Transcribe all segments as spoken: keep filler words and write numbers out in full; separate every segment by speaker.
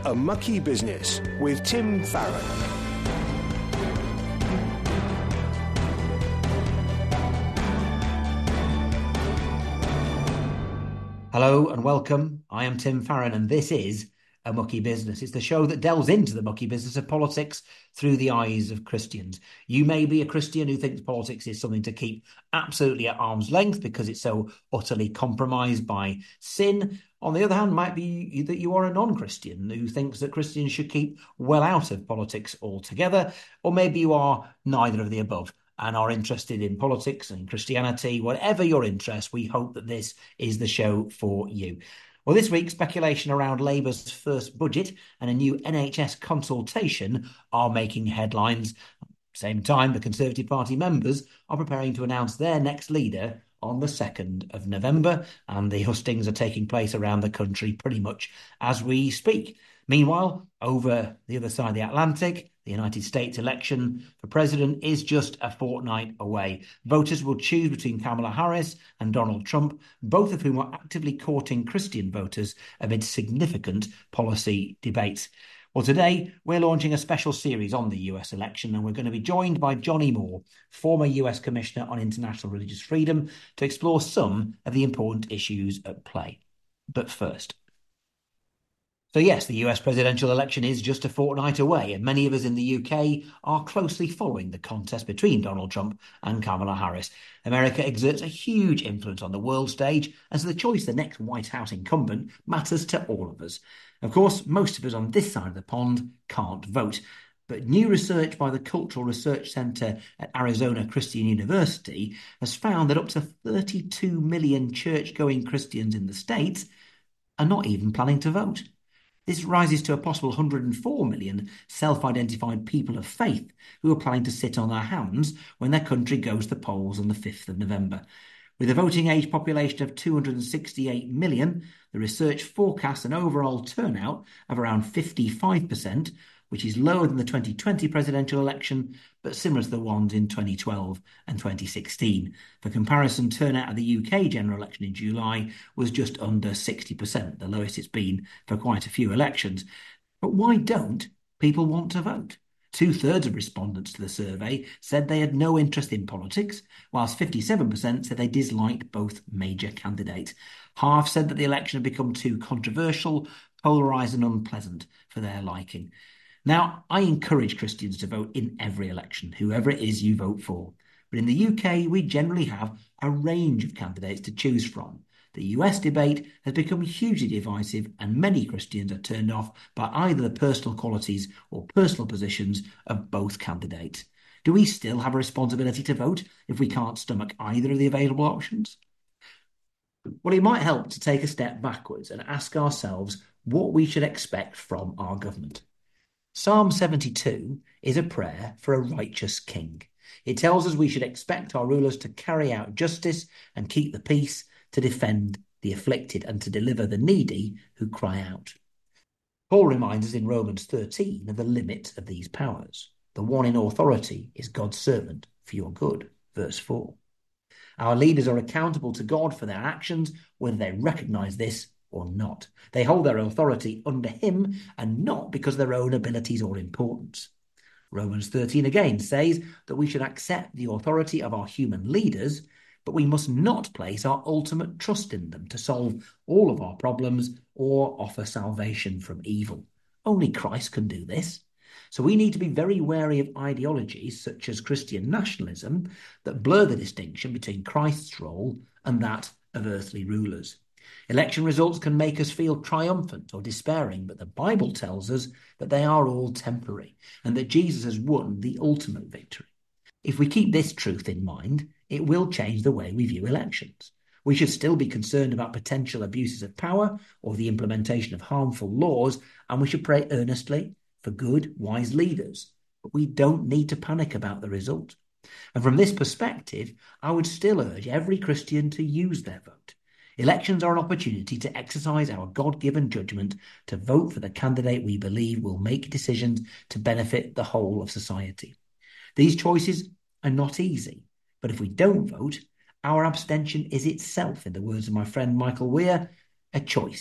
Speaker 1: A Mucky Business with Tim Farron.
Speaker 2: Hello and welcome. I am Tim Farron and this is A Mucky Business. It's the show that delves into the mucky business of politics through the eyes of Christians. You may be a Christian who thinks politics is something to keep absolutely at arm's length because it's so utterly compromised by sin. On the other hand, might be that you are a non-Christian who thinks that Christians should keep well out of politics altogether, or maybe you are neither of the above and are interested in politics and Christianity. Whatever your interest, we hope that this is the show for you. Well, this week, speculation around Labour's first budget and a new N H S consultation are making headlines. At the same time, the Conservative Party members are preparing to announce their next leader on the second of November, and the hustings are taking place around the country pretty much as we speak. Meanwhile, over the other side of the Atlantic, the United States election for president is just a fortnight away. Voters will choose between Kamala Harris and Donald Trump, both of whom are actively courting Christian voters amid significant policy debates. Well, today we're launching a special series on the U S election, and we're going to be joined by Johnny Moore, former U S Commissioner on International Religious Freedom, to explore some of the important issues at play. But first... So yes, the U S presidential election is just a fortnight away, and many of us in the U K are closely following the contest between Donald Trump and Kamala Harris. America exerts a huge influence on the world stage, and so the choice of the next White House incumbent matters to all of us. Of course, most of us on this side of the pond can't vote, but new research by the Cultural Research Center at Arizona Christian University has found that up to thirty-two million church-going Christians in the States are not even planning to vote. This rises to a possible one hundred four million self-identified people of faith who are planning to sit on their hands when their country goes to the polls on the fifth of November. With a voting age population of two hundred sixty-eight million, the research forecasts an overall turnout of around fifty-five percent, which is lower than the twenty twenty presidential election, but similar to the ones in twenty twelve and twenty sixteen. For comparison, turnout at the U K general election in July was just under sixty percent, the lowest it's been for quite a few elections. But why don't people want to vote? Two-thirds of respondents to the survey said they had no interest in politics, whilst fifty-seven percent said they disliked both major candidates. Half said that the election had become too controversial, polarised and unpleasant for their liking. Now, I encourage Christians to vote in every election, whoever it is you vote for. But in the U K, we generally have a range of candidates to choose from. The U S debate has become hugely divisive, and many Christians are turned off by either the personal qualities or personal positions of both candidates. Do we still have a responsibility to vote if we can't stomach either of the available options? Well, it might help to take a step backwards and ask ourselves what we should expect from our government. Psalm seventy-two is a prayer for a righteous king. It tells us we should expect our rulers to carry out justice and keep the peace, to defend the afflicted and to deliver the needy who cry out. Paul reminds us in Romans thirteen of the limit of these powers. The one in authority is God's servant for your good, verse four. Our leaders are accountable to God for their actions, whether they recognise this or not. They hold their authority under him and not because of their own abilities or importance. Romans thirteen again says that we should accept the authority of our human leaders, but we must not place our ultimate trust in them to solve all of our problems or offer salvation from evil. Only Christ can do this. So we need to be very wary of ideologies such as Christian nationalism that blur the distinction between Christ's role and that of earthly rulers. Election results can make us feel triumphant or despairing, but the Bible tells us that they are all temporary and that Jesus has won the ultimate victory. If we keep this truth in mind, it will change the way we view elections. We should still be concerned about potential abuses of power or the implementation of harmful laws, and we should pray earnestly for good, wise leaders. But we don't need to panic about the result. And from this perspective, I would still urge every Christian to use their vote. Elections are an opportunity to exercise our God-given judgment to vote for the candidate we believe will make decisions to benefit the whole of society. These choices are not easy, but if we don't vote, our abstention is itself, in the words of my friend Michael Weir, a choice,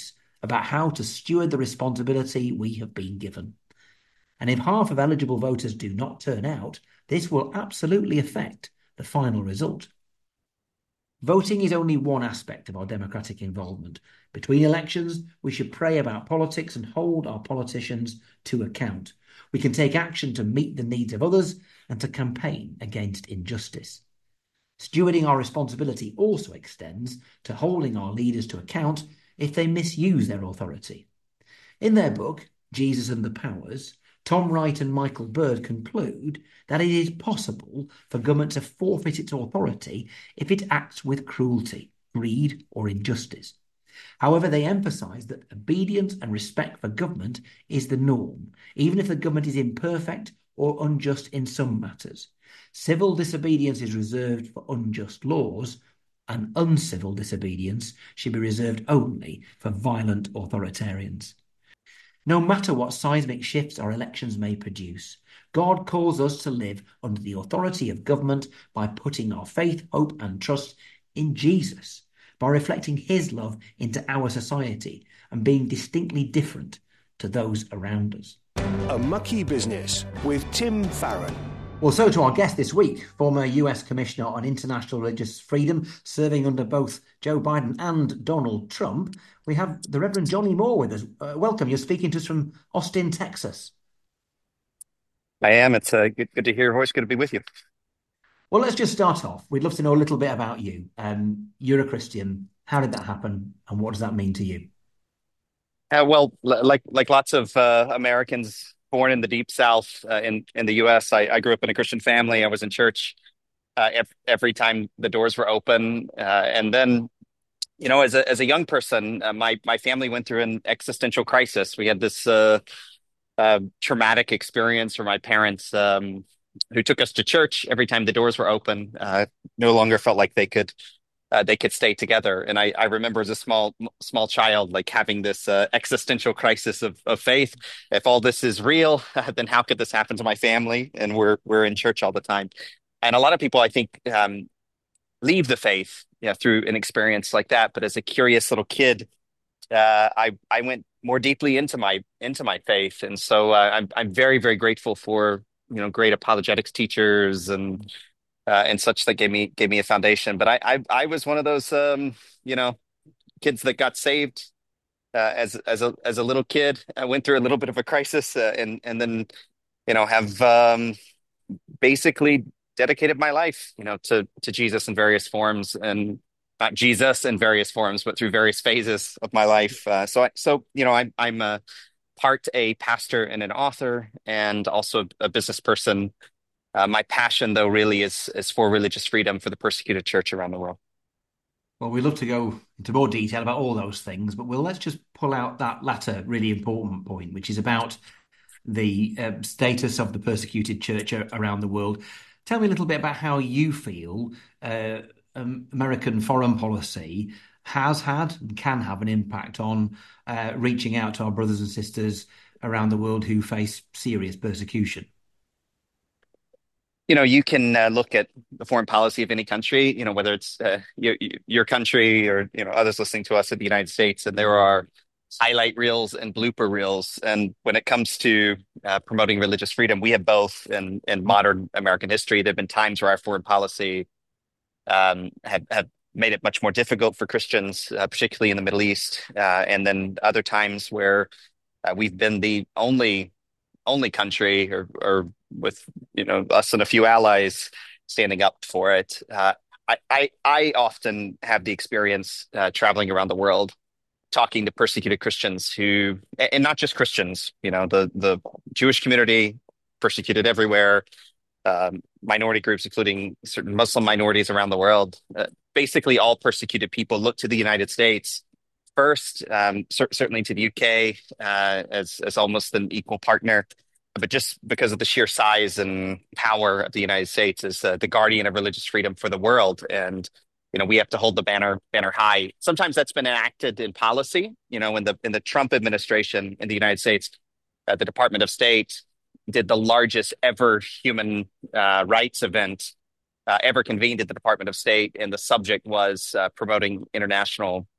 Speaker 2: about how to steward the responsibility we have been given. And if half of eligible voters do not turn out, this will absolutely affect the final result. Voting is only one aspect of our democratic involvement. Between elections, we should pray about politics and hold our politicians to account. We can take action to meet the needs of others and to campaign against injustice. Stewarding our responsibility also extends to holding our leaders to account if they misuse their authority. In their book, Jesus and the Powers, Tom Wright and Michael Bird conclude that it is possible for government to forfeit its authority if it acts with cruelty, greed, or injustice. However, they emphasise that obedience and respect for government is the norm, even if the government is imperfect or unjust in some matters. Civil disobedience is reserved for unjust laws, and uncivil disobedience should be reserved only for violent authoritarians. No matter what seismic shifts our elections may produce, God calls us to live under the authority of government by putting our faith, hope, and trust in Jesus, by reflecting his love into our society and being distinctly different to those around us.
Speaker 1: A Mucky Business with Tim Farron.
Speaker 2: Well, so to our guest this week, former U S Commissioner on International Religious Freedom, serving under both Joe Biden and Donald Trump, we have the Reverend Johnny Moore with us. Uh, welcome. You're speaking to us from Austin, Texas.
Speaker 3: I am. It's uh, good, good to hear your voice. Good to be with you.
Speaker 2: Well, let's just start off. We'd love to know a little bit about you. Um, you're a Christian. How did that happen, and what does that mean to you?
Speaker 3: Uh, well, l- like like lots of uh, Americans born in the deep South uh, in in the U S, I, I grew up in a Christian family. I was in church uh, every, every time the doors were open, uh, and then you know, as a as a young person, uh, my my family went through an existential crisis. We had this uh, uh, traumatic experience where my parents, um, who took us to church every time the doors were open, uh, no longer felt like they could uh, they could stay together. And I, I remember as a small small child, like having this uh, existential crisis of of faith. If all this is real, then how could this happen to my family? And we're we're in church all the time. And a lot of people, I think, um, leave the faith, you know, through an experience like that. But as a curious little kid, uh, I I went more deeply into my into my faith, and so uh, I'm I'm very very grateful for you know great apologetics teachers and uh, and such that gave me gave me a foundation. But I I, I was one of those um, you know kids that got saved uh, as as a as a little kid. I went through a little bit of a crisis, uh, and and then you know have um, basically dedicated my life you know to to Jesus in various forms, and not Jesus in various forms, but through various phases of my life. Uh, so, I, so you know, I'm I'm a part a pastor and an author, and also a business person. Uh, my passion, though, really is is for religious freedom for the persecuted church around the world.
Speaker 2: Well, we'd love to go into more detail about all those things, but we'll let's just pull out that latter really important point, which is about the uh, status of the persecuted church around the world. Tell me a little bit about how you feel uh, um, American foreign policy has had and can have an impact on uh, reaching out to our brothers and sisters around the world who face serious persecution.
Speaker 3: You know, you can uh, look at the foreign policy of any country, you know, whether it's uh, your, your country or, you know, others listening to us in the United States, and there are highlight reels and blooper reels. And when it comes to uh, promoting religious freedom, we have both in, in modern American history. There have been times where our foreign policy um, have, have made it much more difficult for Christians, uh, particularly in the Middle East. Uh, and then other times where uh, we've been the only only country or, or with, you know, us and a few allies standing up for it. Uh, I, I, I often have the experience uh, traveling around the world, talking to persecuted Christians who, and not just Christians, you know, the, the Jewish community persecuted everywhere, um, minority groups, including certain Muslim minorities around the world. Uh, basically, all persecuted people look to the United States first, um, cer- certainly to the U K uh, as as almost an equal partner, but just because of the sheer size and power of the United States as uh, the guardian of religious freedom for the world, and you know we have to hold the banner banner high. Sometimes that's been enacted in policy. You know, in the in the Trump administration in the United States, uh, the Department of State did the largest ever human uh, rights event uh, ever convened at the Department of State, and the subject was uh, promoting international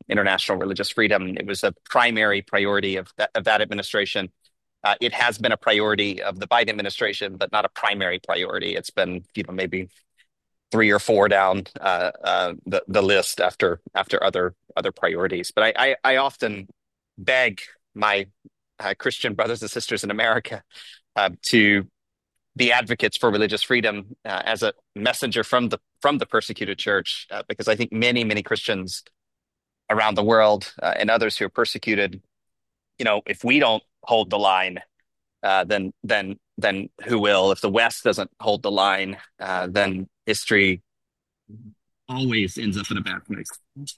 Speaker 3: international religious freedom. It was a primary priority of that, of that administration. Uh, it has been a priority of the Biden administration, but not a primary priority. It's been, you know, maybe three or four down uh, uh, the the list after after other other priorities. But I I, I often beg my uh, Christian brothers and sisters in America uh, to be advocates for religious freedom uh, as a messenger from the from the persecuted church, uh, because I think many many Christians around the world uh, and others who are persecuted, you know, if we don't hold the line, uh, then then then who will? If the West doesn't hold the line, uh, then history always ends up in a bad place.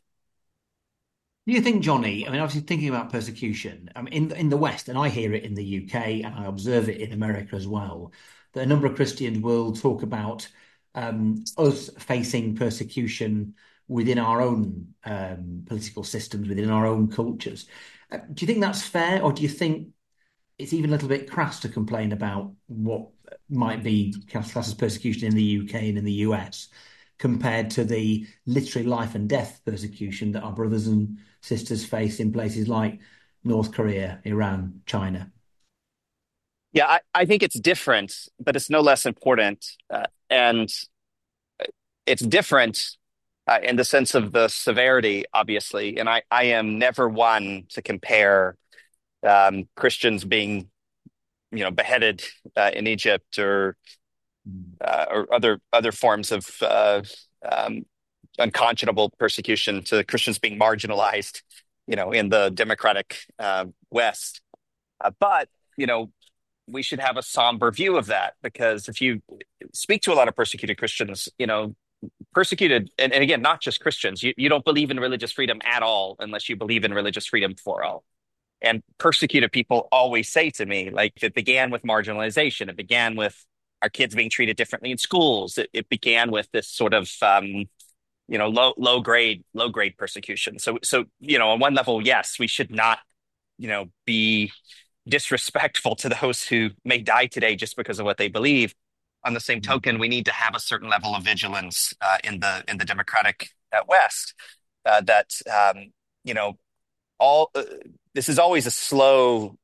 Speaker 2: Do you think, Johnny, I mean, obviously thinking about persecution, I mean, in, in the West, and I hear it in the U K, and I observe it in America as well, that a number of Christians will talk about um, us facing persecution within our own um, political systems, within our own cultures. Uh, do you think that's fair, or do you think it's even a little bit crass to complain about what might be classed as persecution in the U K and in the U S compared to the literally life and death persecution that our brothers and sisters face in places like North Korea, Iran, China?
Speaker 3: Yeah, I, I think it's different, but it's no less important. Uh, and it's different uh, in the sense of the severity, obviously. And I, I am never one to compare um, Christians being, you know, beheaded uh, in Egypt or uh, or other other forms of uh, um, unconscionable persecution to Christians being marginalized, you know, in the democratic uh, West. Uh, but you know, we should have a somber view of that, because if you speak to a lot of persecuted Christians, you know, persecuted, and, and again, not just Christians, you, you don't believe in religious freedom at all unless you believe in religious freedom for all. And persecuted people always say to me, like, it began with marginalization. It began with our kids being treated differently in schools. It, it began with this sort of, um, you know, low low grade low grade persecution. So, so you know, on one level, yes, we should not, you know, be disrespectful to those who may die today just because of what they believe. On the same token, we need to have a certain level of vigilance uh, in the in the democratic uh, West. Uh, that um, you know, all uh, this is always a slow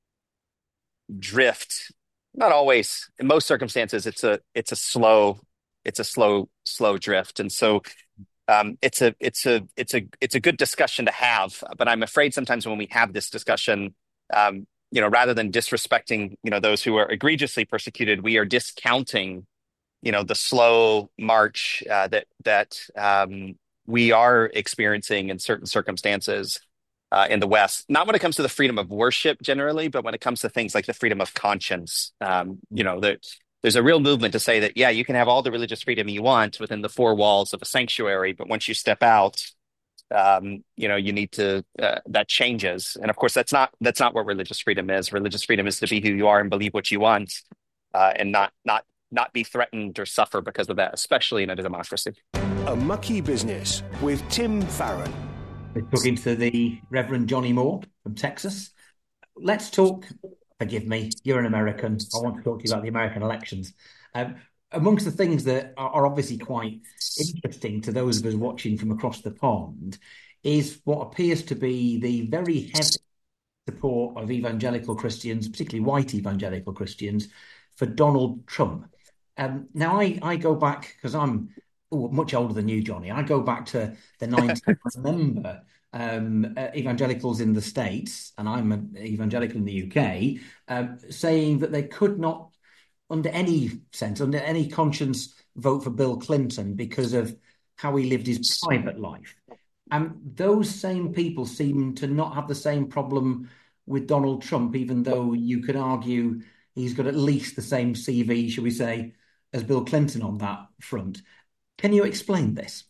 Speaker 3: drift. Not always. In most circumstances, it's a it's a slow it's a slow slow drift, and so um, it's a it's a it's a it's a good discussion to have. But I'm afraid sometimes when we have this discussion, um, you know, rather than disrespecting, you know, those who are egregiously persecuted, we are discounting, you know, the slow march uh, that that um, we are experiencing in certain circumstances uh, in the West. Not when it comes to the freedom of worship generally, but when it comes to things like the freedom of conscience. Um, you know, there, there's a real movement to say that, yeah, you can have all the religious freedom you want within the four walls of a sanctuary, but once you step out, um, you know, you need to, uh, that changes. And of course, that's not, that's not what religious freedom is. Religious freedom is to be who you are and believe what you want, uh, and not, not, not be threatened or suffer because of that, especially in a democracy.
Speaker 1: A Mucky Business with Tim Farron.
Speaker 2: We're talking to the Reverend Johnny Moore from Texas. Let's talk, forgive me, you're an American. I want to talk to you about the American elections. Um, amongst the things that are, are obviously quite interesting to those of us watching from across the pond is what appears to be the very heavy support of evangelical Christians, particularly white evangelical Christians, for Donald Trump. Um, now, I, I go back, because I'm ooh, much older than you, Johnny. I go back to the nineties. I remember um, uh, evangelicals in the States, and I'm an evangelical in the U K, um, saying that they could not, under any sense, under any conscience, vote for Bill Clinton because of how he lived his private life. And those same people seem to not have the same problem with Donald Trump, even though you could argue he's got at least the same C V, shall we say, as Bill Clinton on that front. Can you explain this?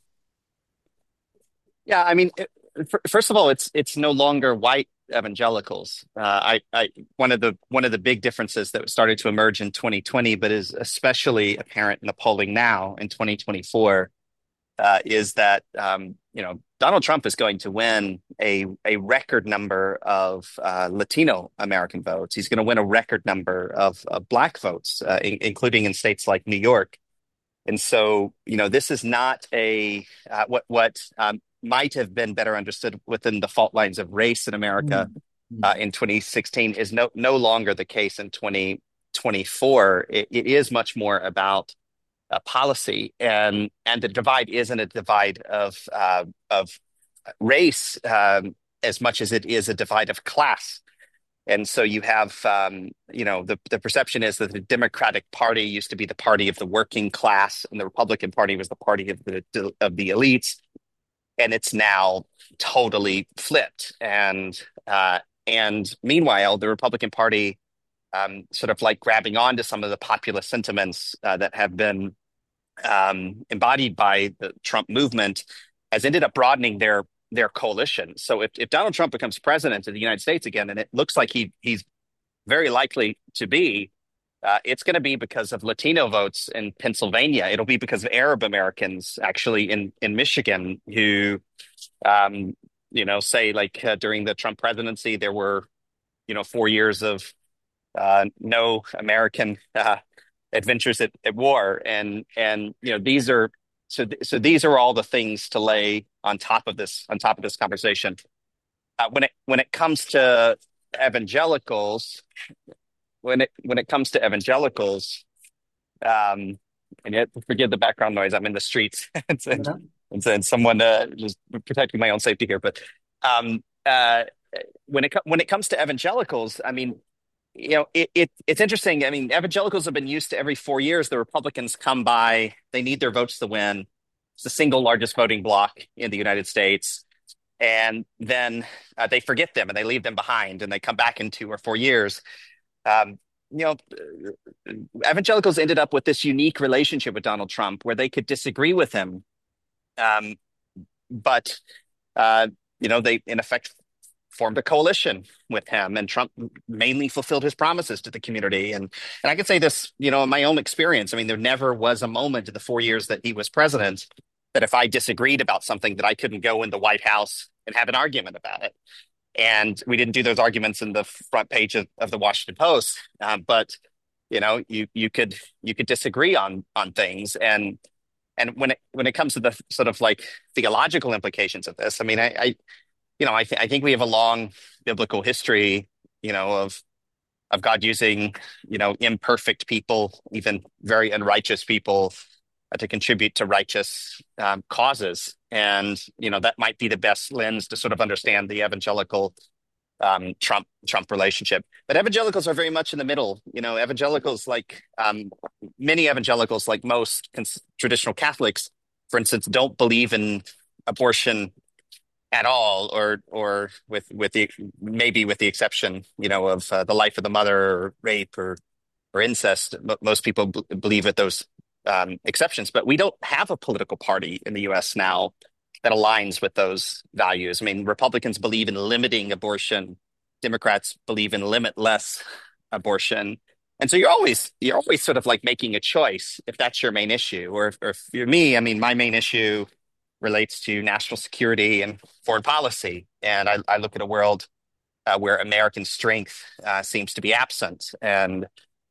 Speaker 3: Yeah, I mean, it, first of all, it's it's no longer white evangelicals. Uh, I, I one of the one of the big differences that started to emerge in twenty twenty, but is especially apparent in the polling now in twenty twenty-four, uh, is that um, you know, Donald Trump is going to win a a record number of uh, Latino American votes. He's going to win a record number of, of Black votes, uh, in, including in states like New York. And so, you know, this is not a uh, what what um, might have been better understood within the fault lines of race in America
Speaker 2: Mm.
Speaker 3: uh, in twenty sixteen is no no longer the case in twenty twenty-four. It, it is much more about uh, policy, and and the divide isn't a divide of uh, of race um, as much as it is a divide of class. And so you have, um, you know, the, the perception is that the Democratic Party used to be the party of the working class, and the Republican Party was the party of the of the elites, and it's now totally flipped. And uh, and meanwhile, the Republican Party, um, sort of like grabbing onto some of the populist sentiments uh, that have been um, embodied by the Trump movement, has ended up broadening their their coalition. So if, if Donald Trump becomes president of the United States again, and it looks like he he's very likely to be, uh, it's going to be because of Latino votes in Pennsylvania. It'll be because of Arab Americans actually in in Michigan who, um, you know, say like uh, during the Trump presidency there were, you know, four years of uh, no American uh, adventures at, at war, and and you know these are so th- so these are all the things to lay on top of this on top of this conversation. Uh, when it when it comes to evangelicals, when it when it comes to evangelicals, um, and yet forgive the background noise. I'm in the streets, and, and, and, and someone uh, just protecting my own safety here. But um, uh, when it co- when it comes to evangelicals, I mean, you know, it, it it's interesting. I mean, evangelicals have been used to every four years the Republicans come by. They need their votes to win. It's the single largest voting bloc in the United States. And then uh, they forget them and they leave them behind, and they come back in two or four years. Um, you know, evangelicals ended up with this unique relationship with Donald Trump where they could disagree with him. Um, but, uh, you know, they in effect formed a coalition with him, and Trump mainly fulfilled his promises to the community. And and I can say this, you know, in my own experience. I mean, there never was a moment in the four years that he was president that if I disagreed about something that I couldn't go in the White House and have an argument about it. And we didn't do those arguments in the front page of, of the Washington Post, um, but you know, you you could you could disagree on on things. And and when it when it comes to the sort of like theological implications of this, I mean, I, I you know, I, th- I think we have a long biblical history, you know, of of God using, you know, imperfect people, even very unrighteous people, uh, to contribute to righteous um, causes. And, you know, that might be the best lens to sort of understand the evangelical um, Trump Trump relationship. But evangelicals are very much in the middle. You know, evangelicals, like um, many evangelicals, like most cons- traditional Catholics, for instance, don't believe in abortion at all, or or with with the maybe with the exception, you know, of uh, the life of the mother, or rape, or or incest. M- most people b- believe at those um, exceptions, but we don't have a political party in the U S now that aligns with those values. I mean, Republicans believe in limiting abortion. Democrats believe in limitless abortion. And so you're always you're always sort of like making a choice if that's your main issue, or if, or if you're me. I mean, my main issue relates to national security and foreign policy. And I, I look at a world uh, where American strength uh, seems to be absent. And,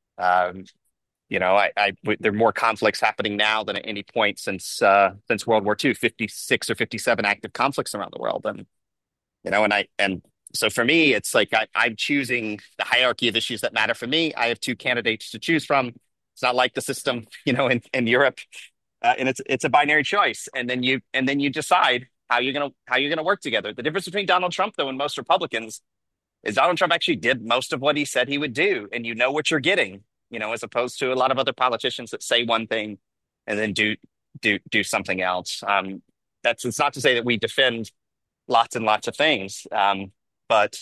Speaker 3: um, you know, I, I, w- there are more conflicts happening now than at any point since uh, since World War Two, fifty-six or fifty-seven active conflicts around the world. And, you know, and I, and so for me, it's like I, I'm choosing the hierarchy of issues that matter for me. I have two candidates to choose from. It's not like the system, you know, in, in Europe. Uh, and it's it's a binary choice, and then you and then you decide how you're gonna how you're gonna work together. The difference between Donald Trump, though, and most Republicans is Donald Trump actually did most of what he said he would do, and you know what you're getting, you know, as opposed to a lot of other politicians that say one thing and then do do do something else. Um, that's it's not to say that we defend lots and lots of things, um, but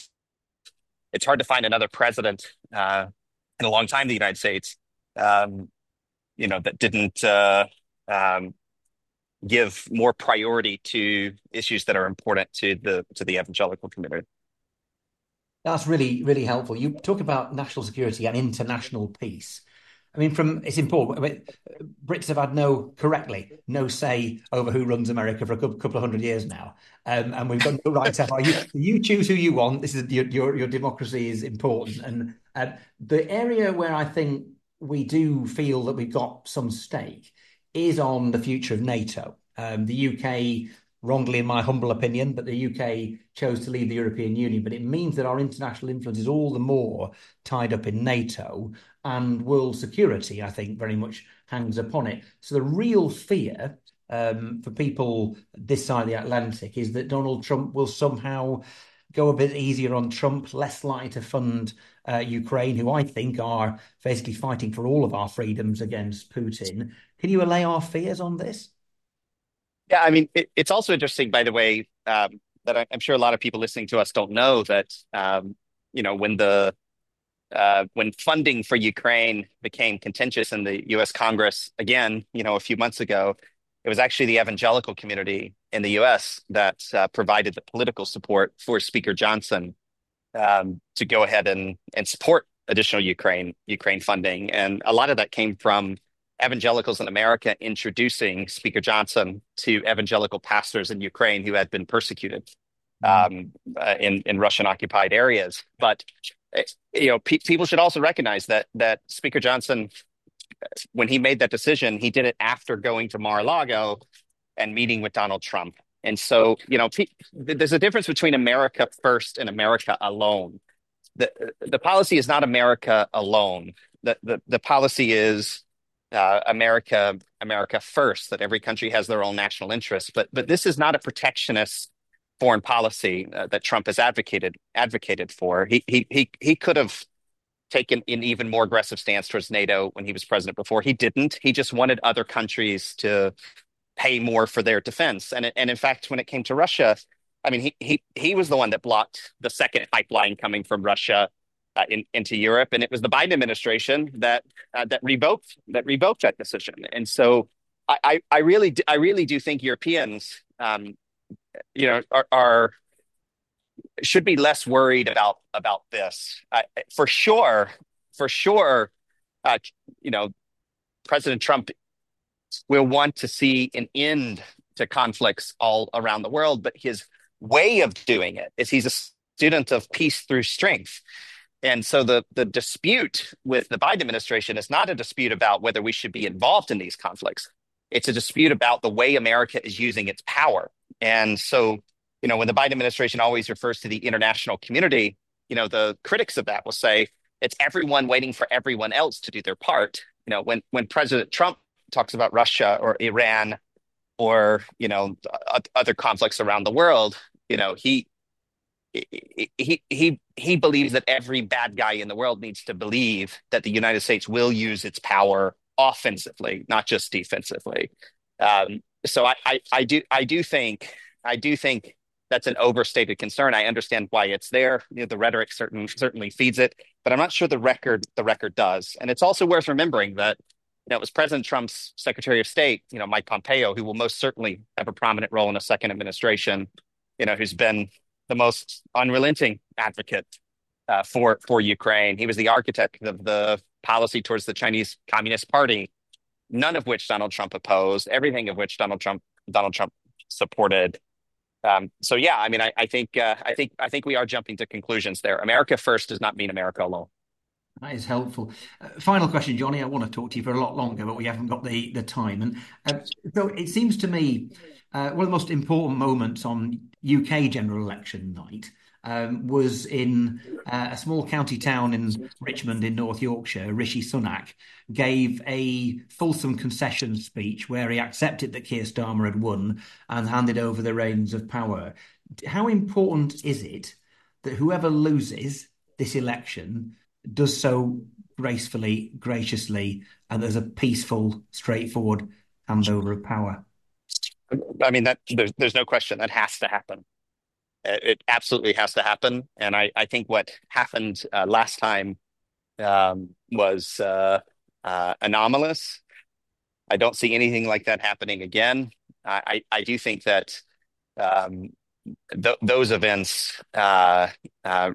Speaker 3: it's hard to find another president uh, in a long time in the United States, um, you know, that didn't. Uh, um, give more priority to issues that are important to the to the evangelical community.
Speaker 2: That's really, really helpful. You talk about national security and international peace. I mean, from it's important. I mean, Brits have had no, correctly, no say over who runs America for a couple, couple of hundred years now, um, and we've got no right to. You, you choose who you want. This is your your, your democracy is important, and uh, the area where I think we do feel that we've got some stake is on the future of NATO. Um, the U K wrongly, in my humble opinion, that the U K chose to leave the European Union. But it means that our international influence is all the more tied up in NATO, and world security, I think, very much hangs upon it. So the real fear um, for people this side of the Atlantic is that Donald Trump will somehow go a bit easier on Trump, less likely to fund uh, Ukraine, who I think are basically fighting for all of our freedoms against Putin. Can you allay our fears on this?
Speaker 3: Yeah, I mean, it, it's also interesting, by the way, um, that I, I'm sure a lot of people listening to us don't know that, um, you know, when the uh, when funding for Ukraine became contentious in the U S Congress again, you know, a few months ago, it was actually the evangelical community in the U S that uh, provided the political support for Speaker Johnson um, to go ahead and and support additional Ukraine Ukraine funding, and a lot of that came from evangelicals in America introducing Speaker Johnson to evangelical pastors in Ukraine who had been persecuted um, uh, in in Russian occupied areas. But you know, pe- people should also recognize that that Speaker Johnson, when he made that decision, he did it after going to Mar-a-Lago and meeting with Donald Trump. And so, you know, pe- there's a difference between America first and America alone. The the policy is not America alone. The the, the policy is uh, America America first. That every country has their own national interests. But but this is not a protectionist foreign policy uh, that Trump has advocated advocated for. He he he he could have taken an even more aggressive stance towards NATO when he was president before. He didn't. He just wanted other countries to pay more for their defense. And and in fact, when it came to Russia, I mean, he he he was the one that blocked the second pipeline coming from Russia uh, in, into Europe, and it was the Biden administration that uh, that revoked that revoked that decision. And so, I I, I really do, I really do think Europeans, um, you know, are, are should be less worried about about this. Uh, for sure, for sure, uh, you know, President Trump will want to see an end to conflicts all around the world, but his way of doing it is he's a student of peace through strength. And so the the dispute with the Biden administration is not a dispute about whether we should be involved in these conflicts. It's a dispute about the way America is using its power. And so, you know, when the Biden administration always refers to the international community, you know, the critics of that will say it's everyone waiting for everyone else to do their part. You know, when when President Trump talks about Russia or Iran or, you know, other conflicts around the world, you know, he he he he believes that every bad guy in the world needs to believe that the United States will use its power offensively, not just defensively. Um, so I, I I do I do think I do think that's an overstated concern. I understand why it's there. You know, the rhetoric certain, certainly feeds it, but I'm not sure the record the record does. And it's also worth remembering that, you know, it was President Trump's Secretary of State, you know, Mike Pompeo, who will most certainly have a prominent role in a second administration, you know, who's been the most unrelenting advocate uh, for for Ukraine. He was the architect of the policy towards the Chinese Communist Party, none of which Donald Trump opposed, everything of which Donald Trump Donald Trump supported. Um, so yeah, I mean, I, I think uh, I think I think we are jumping to conclusions there. America first does not mean America alone.
Speaker 2: That is helpful. Uh, final question, Johnny. I want to talk to you for a lot longer, but we haven't got the the time. And uh, so it seems to me uh, one of the most important moments on U K general election night um, was in uh, a small county town in Richmond in North Yorkshire. Rishi Sunak gave a fulsome concession speech where he accepted that Keir Starmer had won and handed over the reins of power. How important is it that whoever loses this election does so gracefully, graciously, and there's a peaceful, straightforward handover of power?
Speaker 3: I mean, that there's there's no question that has to happen. It, it absolutely has to happen. And I, I think what happened uh, last time um, was uh, uh, anomalous. I don't see anything like that happening again. I, I, I do think that um, th- those events uh, uh,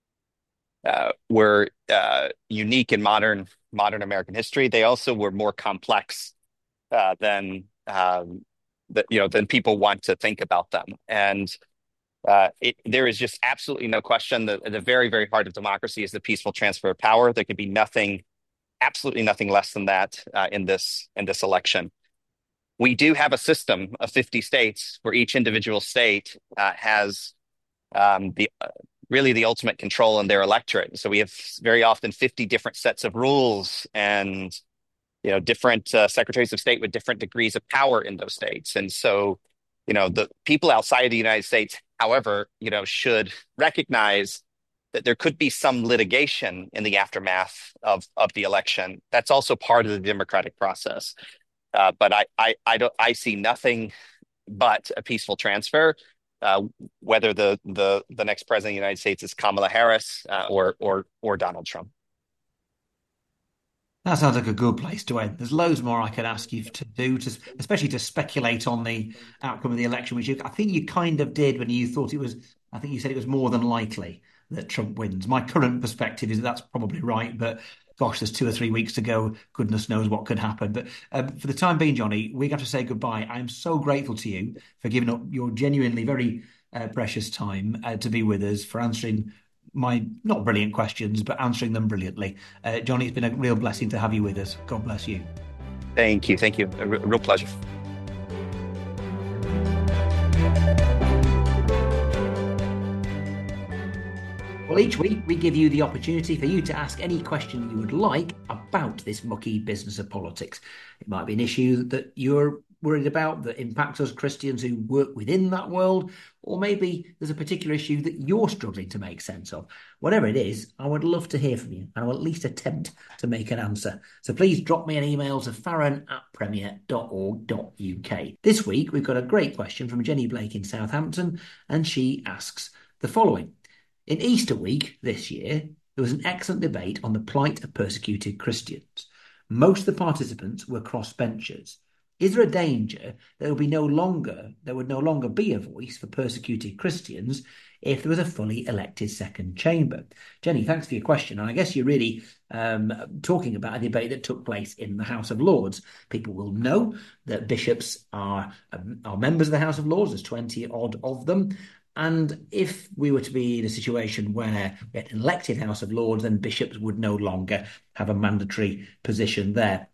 Speaker 3: uh, were uh, unique in modern modern American history. They also were more complex uh, than um, that you know than people want to think about them. And uh, it, there is just absolutely no question that at the very very heart of democracy is the peaceful transfer of power. There could be nothing, absolutely nothing less than that uh, in this in this election. we do have a system of fifty states where each individual state uh, has um, the uh, really the ultimate control in their electorate. So we have very often fifty different sets of rules and you know different uh, secretaries of state with different degrees of power in those states. And so you know the people outside the United States, however, you know should recognize that there could be some litigation in the aftermath of of the election. That's also part of the democratic process. Uh, but I, I, I don't, I see nothing but a peaceful transfer, uh, whether the the the next president of the United States is Kamala Harris uh, or or or Donald Trump.
Speaker 2: That sounds like a good place to end. There's loads more I could ask you to do, to, especially to speculate on the outcome of the election, which you, I think you kind of did when you thought it was, I think you said it was more than likely that Trump wins. My current perspective is that that's probably right, but gosh, there's two or three weeks to go. Goodness knows what could happen. But um, for the time being, Johnny, we have to say goodbye. I'm so grateful to you for giving up your genuinely very uh, precious time uh, to be with us, for answering my not brilliant questions, but answering them brilliantly. Uh, Johnny, it's been a real blessing to have you with us. God bless you.
Speaker 3: Thank you. Thank you. A r- real pleasure.
Speaker 2: Well, each week we give you the opportunity for you to ask any question you would like about this mucky business of politics. It might be an issue that you're worried about that impacts us Christians who work within that world, or maybe there's a particular issue that you're struggling to make sense of. Whatever it is, I would love to hear from you, and I'll at least attempt to make an answer. So please drop me an email to farron at premier dot org dot uk. This week, we've got a great question from Jenny Blake in Southampton, and she asks the following. In Easter week this year, there was an excellent debate on the plight of persecuted Christians. Most of the participants were crossbenchers. Is there a danger there will be no longer there would no longer be a voice for persecuted Christians if there was a fully elected second chamber? Jenny, thanks for your question. And I guess you're really um, talking about a debate that took place in the House of Lords. People will know that bishops are, um, are members of the House of Lords. There's twenty odd of them. And if we were to be in a situation where we had an elected House of Lords, then bishops would no longer have a mandatory position there.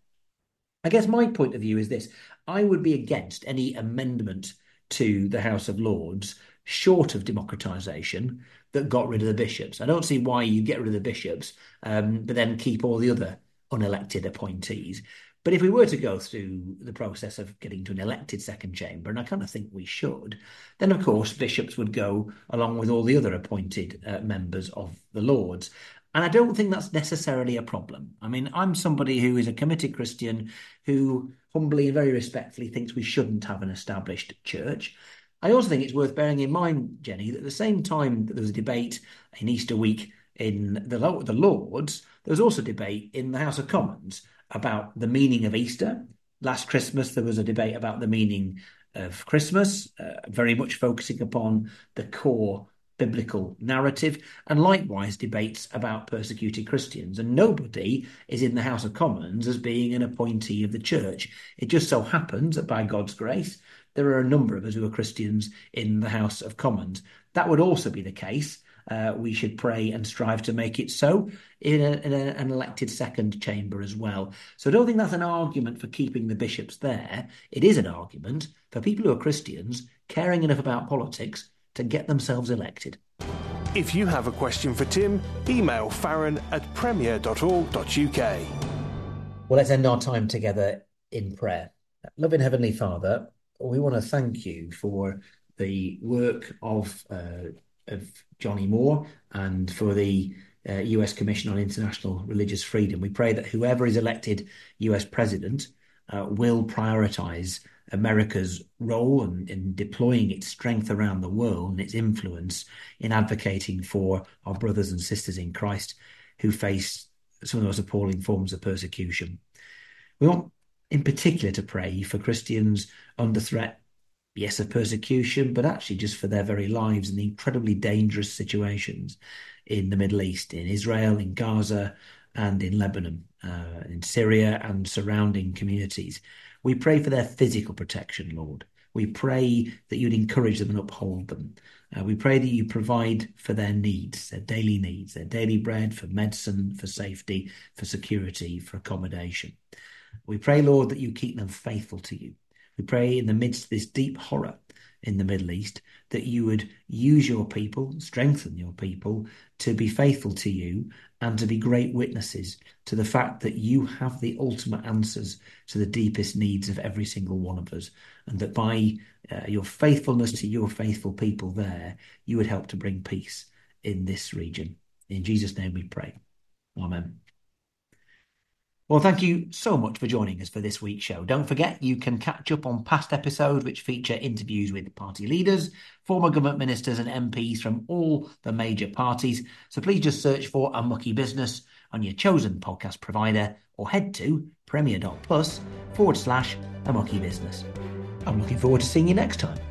Speaker 2: I guess my point of view is this. I would be against any amendment to the House of Lords short of democratisation that got rid of the bishops. I don't see why you get rid of the bishops, um, but then keep all the other unelected appointees. But if we were to go through the process of getting to an elected second chamber, and I kind of think we should, then of course bishops would go along with all the other appointed uh, members of the Lords. And I don't think that's necessarily a problem. I mean, I'm somebody who is a committed Christian who humbly and very respectfully thinks we shouldn't have an established church. I also think it's worth bearing in mind, Jenny, that at the same time that there was a debate in Easter week in the, the Lords, there was also debate in the House of Commons about the meaning of Easter. Last Christmas, there was a debate about the meaning of Christmas, uh, very much focusing upon the core biblical narrative, and likewise debates about persecuted Christians. And nobody is in the House of Commons as being an appointee of the church. It just so happens that by God's grace, there are a number of us who are Christians in the House of Commons. That would also be the case. Uh, we should pray and strive to make it so in, a, in a, an elected second chamber as well. So I don't think that's an argument for keeping the bishops there. It is an argument for people who are Christians caring enough about politics to get themselves elected.
Speaker 1: If you have a question for Tim, email farron at premier dot org dot uk.
Speaker 2: Well, let's end our time together in prayer. Loving Heavenly Father, we want to thank you for the work of uh, of Johnny Moore and for the uh, U S Commission on International Religious Freedom. We pray that whoever is elected U S president uh, will prioritise America's role in, in deploying its strength around the world and its influence in advocating for our brothers and sisters in Christ who face some of the most appalling forms of persecution. We want in particular to pray for Christians under threat, yes, of persecution, but actually just for their very lives in the incredibly dangerous situations in the Middle East, in Israel, in Gaza, and in Lebanon, uh, in Syria and surrounding communities. We pray for their physical protection, Lord. We pray that you'd encourage them and uphold them. Uh, we pray that you provide for their needs, their daily needs, their daily bread, for medicine, for safety, for security, for accommodation. We pray, Lord, that you keep them faithful to you. We pray in the midst of this deep horror in the Middle East that you would use your people, strengthen your people to be faithful to you and to be great witnesses to the fact that you have the ultimate answers to the deepest needs of every single one of us, and that by uh, your faithfulness to your faithful people there, you would help to bring peace in this region. In Jesus' name we pray. Amen. Well, thank you so much for joining us for this week's show. Don't forget, you can catch up on past episodes which feature interviews with party leaders, former government ministers and M Ps from all the major parties. So please just search for A Mucky Business on your chosen podcast provider or head to premier.plus forward slash A Mucky Business. I'm looking forward to seeing you next time.